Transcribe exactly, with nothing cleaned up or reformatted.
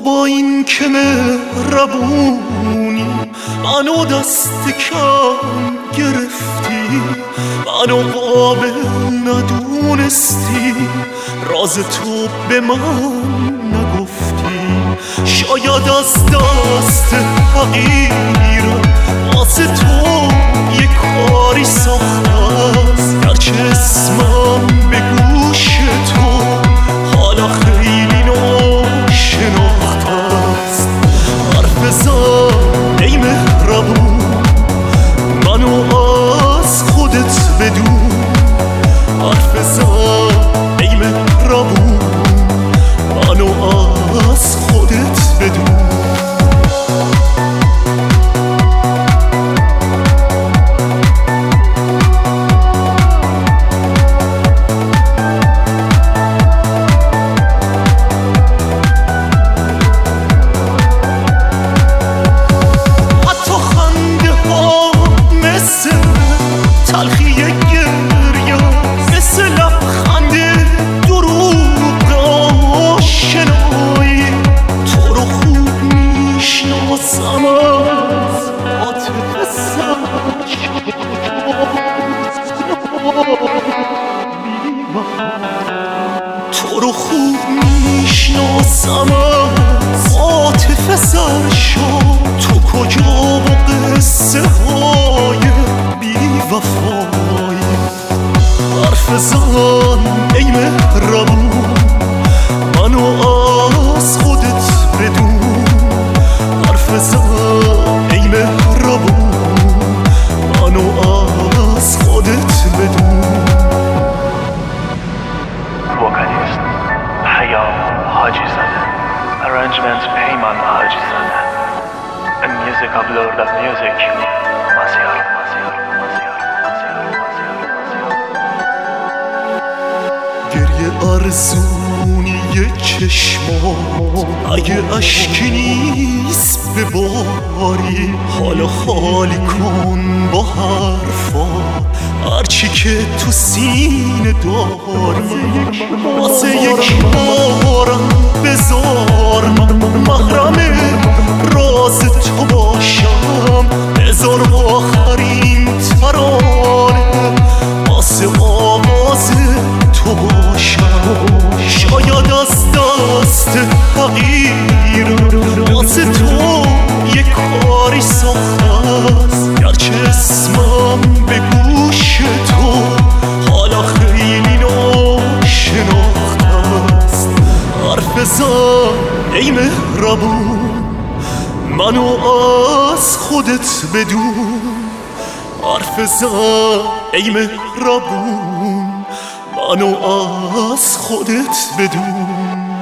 با این که مهربونی منو دست کم گرفتی، منو قابل ندونستی، راز تو به من نگفتی. شاید از دست حقیرم واسه تو یه کاری ساخته است، گرچه اسمم به گوش تو حالا خیلی ناشناخته است. حرف زن ای مهربون منو از خودت بدون، حرف زن ای مهربون منو از خودت بدون. تلخی گریه مثل لبخند دروغ آشنایی، تو رو خوب میشناسم از عاطفه سرش، تو رو خوب میشناسم از عاطفه سرشا، تو کجا با قصه های وفایی. حرف زن ای مهربون منو از خودت بدون، حرف زن ای مهربون منو از خودت بدون. وکالیست پیام حاجی زاده، arrangement پیمان حاجی زاده، and music of Lord of Music مازیار. گریه ارزونی چشمات اگه اشکی نیست بباری، حالا خالی کن با حرفات هرچی که تو سینه داری. واسه یک بارم بذار من محرم راز تو باشم، بذار آخرین ترانه واسه آواز تو باشم. شاید از دست حقیرم واسه تو یه کاری ساخته است، گرچه اسمم به گوش تو حالا خیلی ناشناخته است. حرف زن ای مهربون منو از خودت بدون، حرف زن ای مهربون منو از خودت بدون.